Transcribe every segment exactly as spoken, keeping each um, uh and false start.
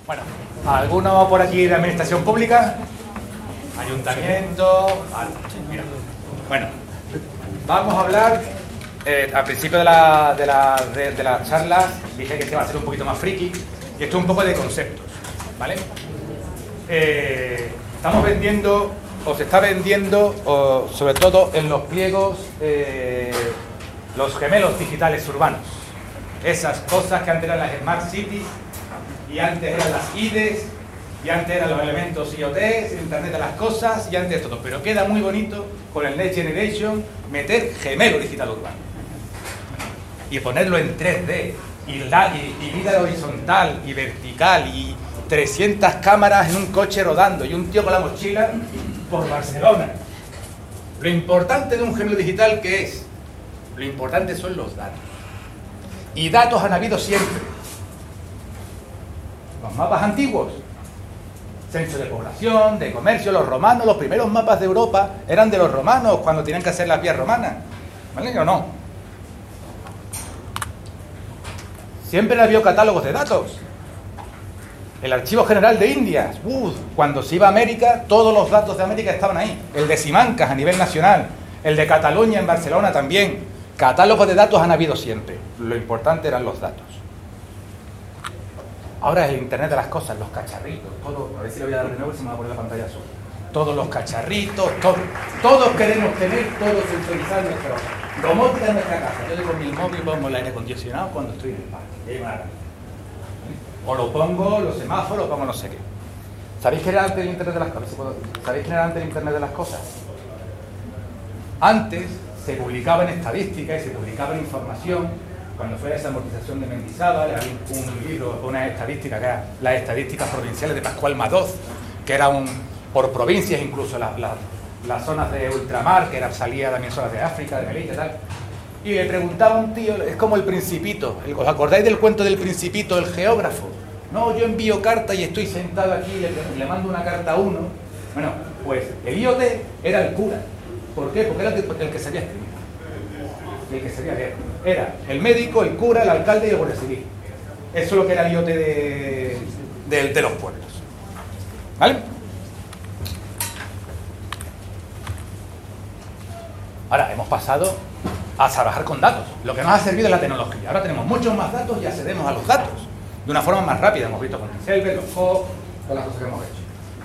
Bueno, ¿alguno por aquí de administración pública? Ayuntamiento. Vale, mira. Bueno, vamos a hablar. Eh, al principio de la, de, la, de, de la charla dije que este va a ser un poquito más friki y esto es un poco de conceptos, ¿vale? Eh, estamos vendiendo, o se está vendiendo, o sobre todo en los pliegos, eh, los gemelos digitales urbanos. Esas cosas que antes eran las Smart Cities y antes eran las I D Es y antes eran los elementos I o T, Internet de las cosas y antes todo. Pero queda muy bonito con el Next Generation meter gemelo digital urbano y ponerlo en tres D y, la, y, y vida horizontal y vertical y trescientas cámaras en un coche rodando y un tío con la mochila por Barcelona. Lo importante de un gemelo digital, ¿qué es? Lo importante son los datos. Y datos han habido siempre. Los mapas antiguos, censo de población, de comercio, los romanos, los primeros mapas de Europa eran de los romanos cuando tenían que hacer las vías romanas. ¿Vale o no? Siempre había catálogos de datos. El Archivo General de Indias, uh, cuando se iba a América, todos los datos de América estaban ahí. El de Simancas a nivel nacional, el de Cataluña en Barcelona también. Catálogos de datos han habido siempre. Lo importante eran los datos. Ahora es el Internet de las cosas, los cacharritos, todo, a ver si le voy a dar de nuevo si me va a poner la pantalla azul. Todos los cacharritos, todo, todos queremos tener todo centralizado en nuestra domótica en nuestra casa. Yo con mi móvil pongo el aire acondicionado cuando estoy en el parque. O lo pongo, los semáforos, o pongo no sé qué. ¿Sabéis qué era antes del Internet de las cosas? ¿Sabéis qué era antes del Internet de las cosas? Antes se publicaba en estadística y se publicaba en información. Cuando fue esa amortización de Mendizábal, había un libro, una estadística que era las estadísticas provinciales de Pascual Madoz, que era un por provincias, incluso las la, la zonas de ultramar, que era, salía también zonas de África, de Melilla y tal. Y le preguntaba a un tío, es como el Principito, ¿os acordáis del cuento del Principito, el geógrafo? No, yo envío carta y estoy sentado aquí y le, le mando una carta a uno. Bueno, pues el I O T era el cura. ¿Por qué? Porque era el que, el que sabía escribir. Y el que sabía leer. Era el médico, el cura, el alcalde y el guardia civil. Eso es lo que era el I O T de, de, de los pueblos. ¿Vale? Ahora, hemos pasado a trabajar con datos. Lo que nos ha servido es la tecnología. Ahora tenemos muchos más datos y accedemos a los datos de una forma más rápida. Hemos visto con el Selver, los F O C, todas las cosas que hemos hecho.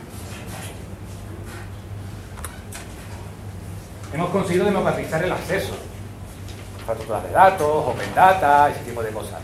Hemos conseguido democratizar el acceso. Infraestructuras de datos, Open Data, ese tipo de cosas.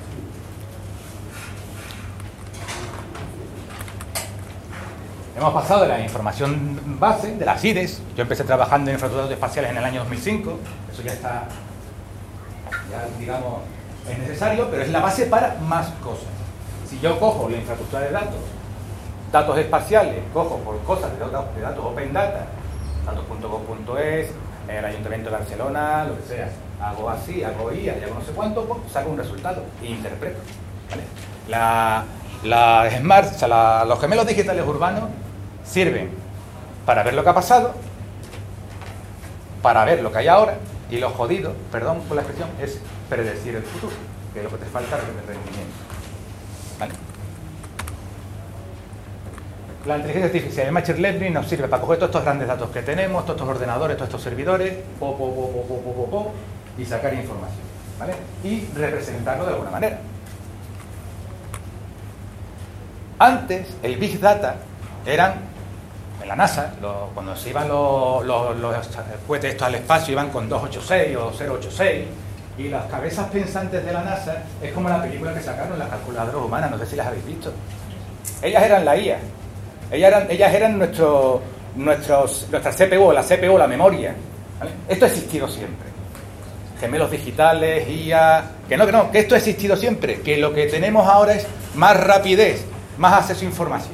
Hemos pasado de la información base, de las I D Es. Yo empecé trabajando en infraestructuras espaciales en el año dos mil cinco. Eso ya está, ya digamos, es necesario, pero es la base para más cosas. Si yo cojo la infraestructura de datos, datos espaciales, cojo por cosas de datos, de datos Open Data, datos punto gov punto es, el Ayuntamiento de Barcelona, lo que sea, hago así, hago I A, y hago no sé cuánto, pues, saco un resultado e interpreto. ¿Vale? La, la Smart, o sea, la, los gemelos digitales urbanos sirven para ver lo que ha pasado, para ver lo que hay ahora, y lo jodido, perdón por la expresión, es predecir el futuro, que es lo que te falta de rendimiento. ¿Vale? La inteligencia artificial, el Machine Learning, nos sirve para coger todos estos grandes datos que tenemos, todos estos ordenadores, todos estos servidores, po, po, po, po, po, po, po, y sacar información, ¿vale? Y representarlo de alguna manera. Antes, el Big Data eran, en la NASA, lo, cuando se iban los, los, los cohetes estos al espacio, iban con doscientos ochenta y seis o cero ochenta y seis, y las cabezas pensantes de la NASA es como la película que sacaron, las calculadoras humanas, no sé si las habéis visto. Ellas eran la I A, ellas eran, ellas eran nuestro, nuestros, nuestra C P U, la C P U, la memoria, ¿vale? Esto ha existido siempre. Gemelos digitales, I A... Que no, que no, que esto ha existido siempre, que lo que tenemos ahora es más rapidez, más acceso a información.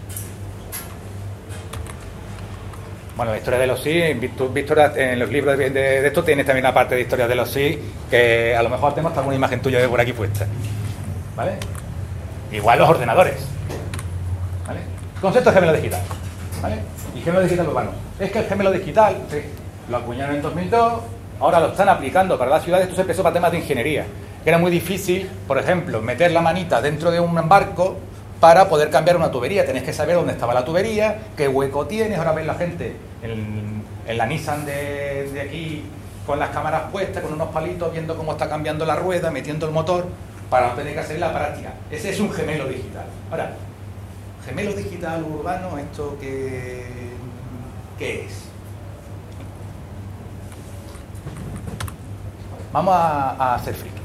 Bueno, la historia de los S I, Víctor, en los libros de, de, de esto tienes también una parte de historia de los S I, que a lo mejor tenemos alguna imagen tuya de por aquí puesta. ¿Vale? Igual los ordenadores. ¿Vale? Concepto de gemelo digital. ¿Vale? Y gemelo digital urbano. Es que el gemelo digital, sí, lo acuñaron en dos mil dos, ahora lo están aplicando para las ciudades. Esto se empezó para temas de ingeniería, que era muy difícil, por ejemplo, meter la manita dentro de un barco para poder cambiar una tubería. Tenés que saber dónde estaba la tubería, qué hueco tienes. Ahora ves la gente en, en la Nissan de, de aquí con las cámaras puestas, con unos palitos, viendo cómo está cambiando la rueda, metiendo el motor, para no tener que hacer la práctica. Ese es un gemelo digital. Ahora, gemelo digital urbano, ¿esto qué, qué es? Vamos a, a ser frikis.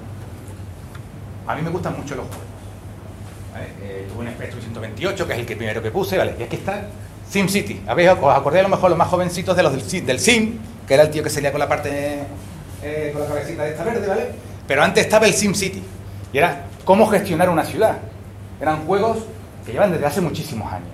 A mí me gustan mucho los juegos. ¿Vale? Eh, tuve un Spectrum ciento veintiocho, que es el que primero que puse, ¿vale? Y aquí está SimCity. ¿Habéis, os acordáis a lo mejor los más jovencitos de los del, del Sim, que era el tío que salía con la parte, eh, con la cabecita de esta verde, ¿vale? Pero antes estaba el SimCity, y era cómo gestionar una ciudad. Eran juegos que llevan desde hace muchísimos años.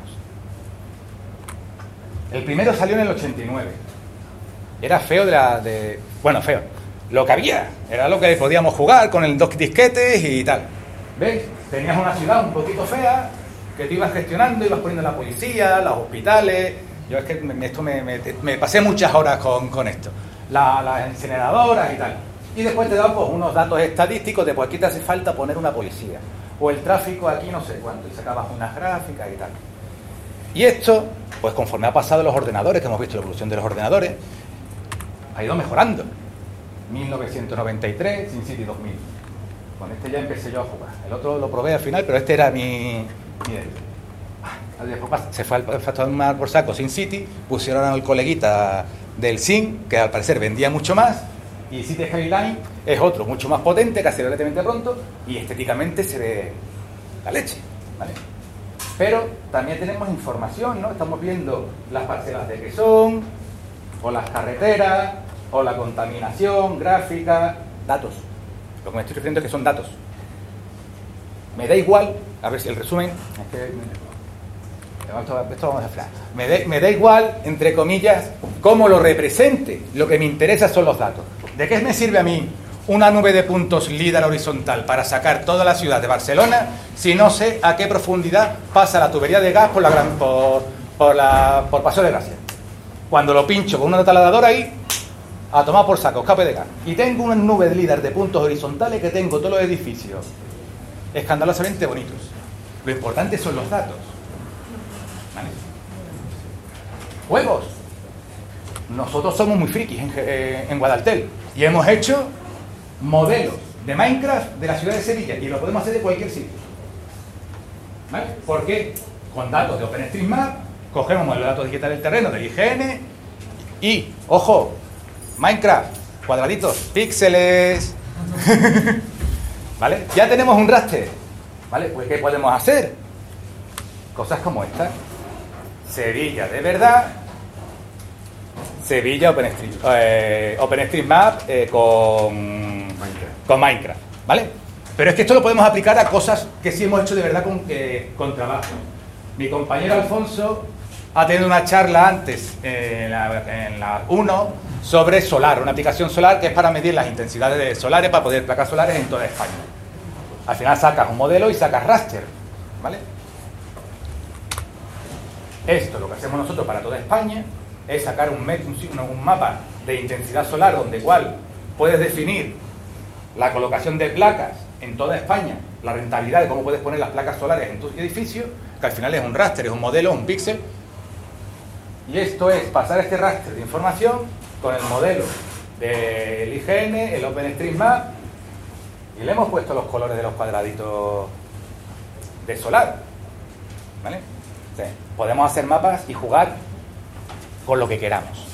El primero salió en el ochenta y nueve. Era feo de la... De, bueno, feo. Lo que había. Era lo que podíamos jugar con el dos disquetes y tal. ¿Veis? Tenías una ciudad un poquito fea que te ibas gestionando, ibas poniendo la policía, los hospitales. Yo es que me, esto me, me, me pasé muchas horas con, con esto. La, las incineradoras y tal. Y después te daban pues, unos datos estadísticos de pues aquí te hace falta poner una policía. O el tráfico aquí no sé cuánto. Y sacabas unas gráficas y tal. Y esto, pues conforme ha pasado los ordenadores, que hemos visto la evolución de los ordenadores, ha ido mejorando. mil novecientos noventa y tres, SimCity dos mil. Con este ya empecé yo a jugar. El otro lo probé al final, pero este era mi... mi después se fue al mar por saco SimCity, pusieron al coleguita del Sim, que al parecer vendía mucho más, y City Skyline es otro, mucho más potente, que hace relativamente pronto, y estéticamente se ve la leche, ¿vale? Pero también tenemos información, ¿no? Estamos viendo las parcelas de que son, o las carreteras, o la contaminación, gráfica, datos. Lo que me estoy refiriendo es que son datos. Me da igual, a ver si el resumen, es que, esto, esto vamos a hablar. Me da, me da igual, entre comillas, cómo lo represente. Lo que me interesa son los datos. ¿De qué me sirve a mí una nube de puntos LIDAR horizontal para sacar toda la ciudad de Barcelona si no sé a qué profundidad pasa la tubería de gas por la gran, por, por, la, por Paseo de Gracia? Cuando lo pincho con una taladradora ahí, a tomar por saco, escape de gas. Y tengo una nube de LIDAR de puntos horizontales que tengo todos los edificios escandalosamente bonitos. Lo importante son los datos. ¿Vale? Juegos. Nosotros somos muy frikis en, eh, en Guadaltel y hemos hecho modelos de Minecraft de la ciudad de Sevilla y lo podemos hacer de cualquier sitio. ¿Vale? ¿Por qué? Con datos de OpenStreetMap, cogemos modelo de datos digitales del terreno del I G N y, ojo, Minecraft, cuadraditos, píxeles. ¿Vale? Ya tenemos un raster. ¿Vale? Pues ¿qué podemos hacer? Cosas como esta. Sevilla de verdad. Sevilla OpenStreet, eh, OpenStreetMap eh, con, Minecraft. con Minecraft. ¿Vale? Pero es que esto lo podemos aplicar a cosas que sí hemos hecho de verdad con, eh, con trabajo. Mi compañero Alfonso ha tenido una charla antes eh, en la, en la uno sobre solar, una aplicación solar que es para medir las intensidades de solares para poder placas solares en toda España. Al final sacas un modelo y sacas raster, ¿vale? Esto, lo que hacemos nosotros para toda España, es sacar un, un, un mapa de intensidad solar donde cual puedes definir la colocación de placas en toda España, la rentabilidad de cómo puedes poner las placas solares en tu edificio, que al final es un raster, es un modelo, un píxel. Y esto es pasar este raster de información con el modelo del I G N, el OpenStreetMap, y le hemos puesto los colores de los cuadraditos de solar, ¿vale? Sí. Podemos hacer mapas y jugar con lo que queramos.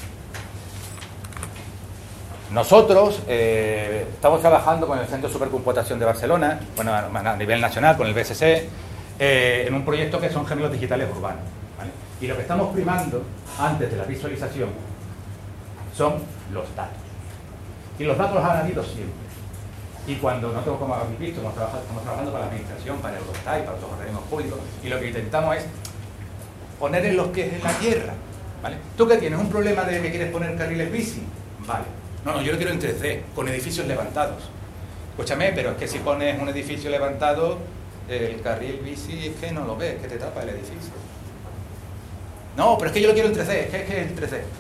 Nosotros eh, estamos trabajando con el Centro de Supercomputación de Barcelona, bueno, a nivel nacional, con el B S C, eh, en un proyecto que son gemelos digitales urbanos, ¿vale? Y lo que estamos primando antes de la visualización son los datos. Y los datos han habido siempre. Y cuando nosotros, como habéis visto, estamos trabajando, estamos trabajando para la administración, para Eurostat y para otros organismos públicos, y lo que intentamos es poner en los que es en la tierra, ¿vale? ¿Tú qué tienes? ¿Un problema de que quieres poner carriles bici? Vale. No, no, yo lo quiero en tres D, con edificios levantados. Escúchame, pero es que si pones un edificio levantado, el carril bici es que no lo ves, que te tapa el edificio. No, pero es que yo lo quiero en tres D, es que es, que es en tres D.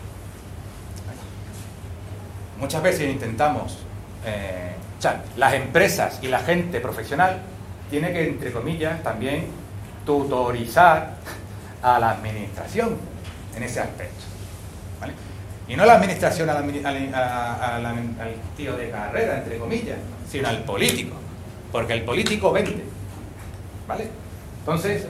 Muchas veces intentamos... Eh, o sea, las empresas y la gente profesional tiene que, entre comillas, también tutorizar a la administración en ese aspecto, ¿vale? Y no la administración al, al, al, al tío de carrera, entre comillas, sino al político, porque el político vende, ¿vale? Entonces,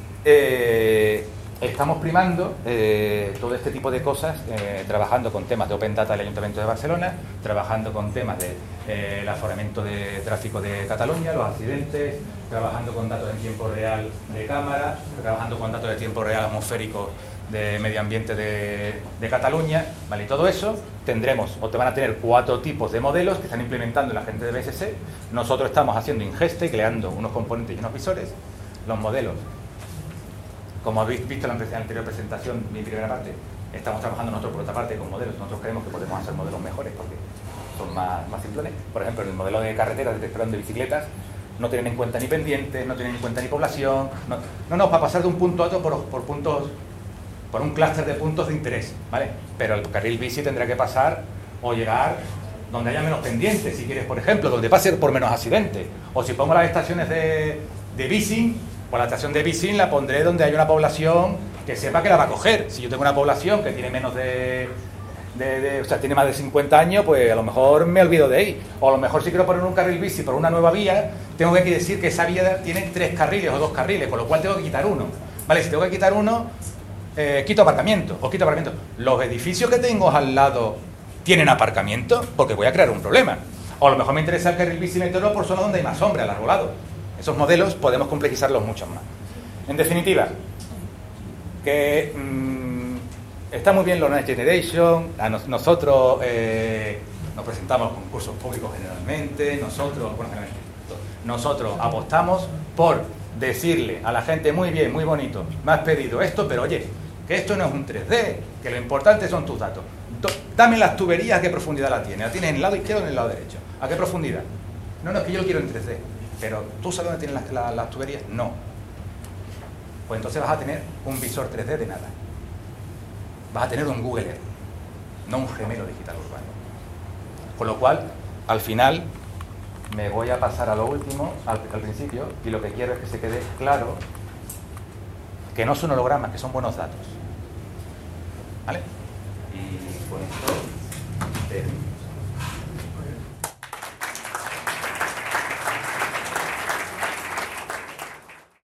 eh, estamos primando eh, todo este tipo de cosas, eh, trabajando con temas de Open Data del Ayuntamiento de Barcelona, trabajando con temas del de, eh, aforamiento de tráfico de Cataluña, los accidentes, trabajando con datos en tiempo real de cámara, trabajando con datos de tiempo real atmosférico de medio ambiente de, de Cataluña, ¿vale? Y todo eso tendremos, o te van a tener cuatro tipos de modelos que están implementando la gente de B S S. Nosotros estamos haciendo ingesta y creando unos componentes y unos visores. Los modelos, como habéis visto en la anterior presentación, mi primera parte, estamos trabajando nosotros por otra parte con modelos. Nosotros creemos que podemos hacer modelos mejores porque son más, más simples. Por ejemplo, en el modelo de carreteras, de detección de bicicletas, no tienen en cuenta ni pendientes, no tienen en cuenta ni población. No, no, no para pasar de un punto a otro por, por puntos, por un clúster de puntos de interés, ¿vale? Pero el carril bici tendrá que pasar o llegar donde haya menos pendientes, si quieres, por ejemplo, donde pase por menos accidentes. O si pongo las estaciones de, de bici, pues la estación de bici la pondré donde hay una población que sepa que la va a coger. Si yo tengo una población que tiene menos de, de, de... o sea, tiene más de cincuenta años, pues a lo mejor me olvido de ahí. O a lo mejor si quiero poner un carril bici por una nueva vía, tengo que decir que esa vía tiene tres carriles o dos carriles, con lo cual tengo que quitar uno. Vale, si tengo que quitar uno, eh, quito aparcamiento, o quito aparcamiento. Los edificios que tengo al lado tienen aparcamiento, porque voy a crear un problema. O a lo mejor me interesa el carril bici meterlo por zona donde hay más sombra, al arbolado. Esos modelos podemos complejizarlos mucho más. En definitiva, que mmm, está muy bien lo Next Generation, a nos, nosotros eh, nos presentamos a concursos públicos generalmente, nosotros, bueno, nosotros apostamos por decirle a la gente, muy bien, muy bonito, me has pedido esto, pero oye, que esto no es un tres D, que lo importante son tus datos. Dame las tuberías, ¿a qué profundidad la tienes? ¿La tienes en el lado izquierdo o en el lado derecho? ¿A qué profundidad? No, no, es que yo lo quiero en tres D. Pero, ¿tú sabes dónde tienen las, las, las tuberías? No. Pues entonces vas a tener un visor tres D de nada. Vas a tener un Google Earth, no un gemelo digital urbano. Con lo cual, al final, me voy a pasar a lo último, al, al principio, y lo que quiero es que se quede claro que no son hologramas, que son buenos datos. ¿Vale? Y con esto termino.